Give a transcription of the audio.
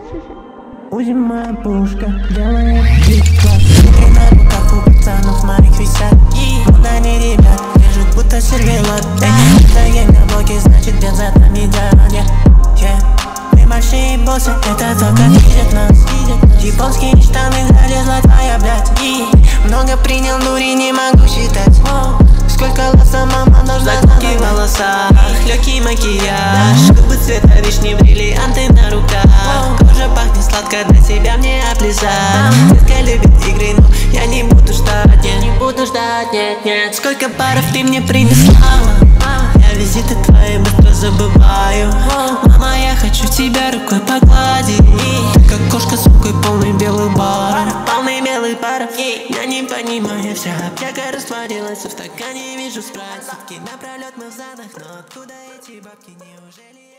Узи моя пушка делает битва. Игры на руках у пацанов моих висят. Куда они, ребят, держат будто сервелат. Это гейм на блоке, значит бед за нами дорога. Мы большие боссы, это только видят нас. Японские штаны, залезла твоя, блядь. Много принял, дури, не могу считать. Сколько лоса мама должна заколки в волосах, легкий макияж, губы цвета вишни, бриллианты на руках. Кожа пахнет сладко, для себя мне облизать. Детка любит игры, но я не буду ждать, я не буду ждать, нет, нет. Сколько паров ты мне принесла, я визиты твои быстро забываю. Мама, я хочу тебя рукой погладить. Ты как кошка с рукой полный белых баров. Полный белых баров. Я не понимаю, вся аптека растворилась, в стакане вижу спрайт. Сутки напролет мы в задах, но откуда эти бабки, неужели